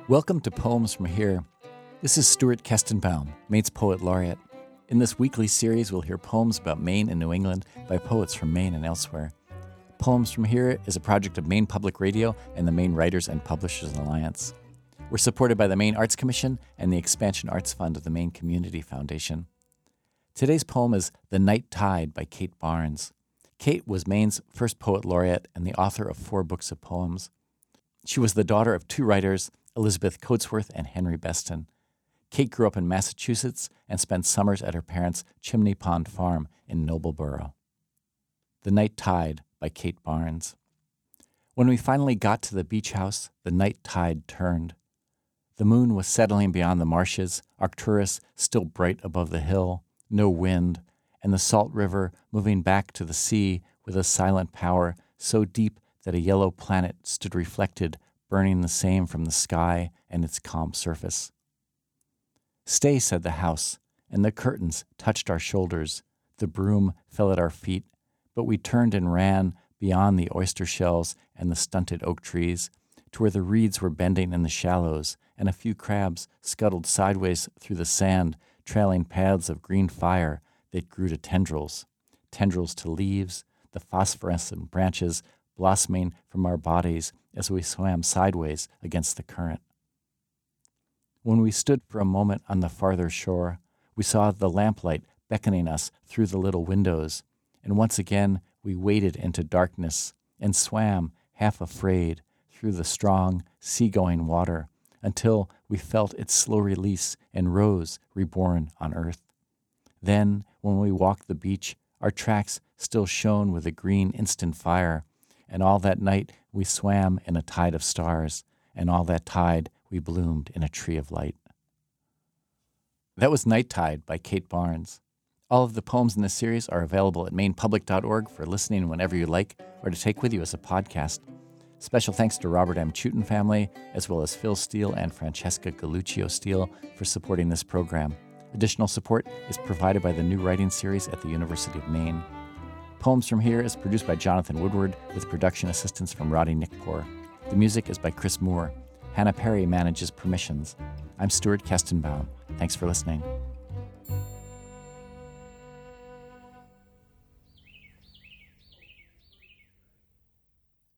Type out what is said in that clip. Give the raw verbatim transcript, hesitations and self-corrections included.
Welcome to Poems from Here. This is Stuart Kestenbaum, Maine's Poet Laureate. In this weekly series, we'll hear poems about Maine and New England by poets from Maine and elsewhere. Poems from Here is a project of Maine Public Radio and the Maine Writers and Publishers Alliance. We're supported by the Maine Arts Commission and the Expansion Arts Fund of the Maine Community Foundation. Today's poem is The Night Tide by Kate Barnes. Kate was Maine's first poet laureate and the author of four books of poems. She was the daughter of two writers, Elizabeth Coatsworth and Henry Beston. Kate grew up in Massachusetts and spent summers at her parents' Chimney Pond Farm in Noblesboro. The Night Tide by Kate Barnes. When we finally got to the beach house, the night tide turned. The moon was settling beyond the marshes, Arcturus still bright above the hill, no wind, and the salt river moving back to the sea with a silent power so deep that a yellow planet stood reflected, burning the same from the sky and its calm surface. "Stay," said the house, and the curtains touched our shoulders. The broom fell at our feet, but we turned and ran beyond the oyster shells and the stunted oak trees to where the reeds were bending in the shallows, and a few crabs scuttled sideways through the sand, trailing paths of green fire that grew to tendrils, tendrils to leaves, the phosphorescent branches blossoming from our bodies as we swam sideways against the current. When we stood for a moment on the farther shore, we saw the lamplight beckoning us through the little windows, and once again we waded into darkness and swam, half afraid, through the strong, sea-going water until we felt its slow release and rose, reborn on earth. Then, when we walked the beach, our tracks still shone with a green instant fire, and all that night we swam in a tide of stars, and all that tide we bloomed in a tree of light. That was Night Tide by Kate Barnes. All of the poems in this series are available at maine public dot org for listening whenever you like or to take with you as a podcast. Special thanks to Robert M. Chutin family, as well as Phil Steele and Francesca Galluccio Steele for supporting this program. Additional support is provided by the New Writing Series at the University of Maine. Poems from Here is produced by Jonathan Woodward with production assistance from Roddy Nickpour. The music is by Chris Moore. Hannah Perry manages permissions. I'm Stuart Kestenbaum. Thanks for listening.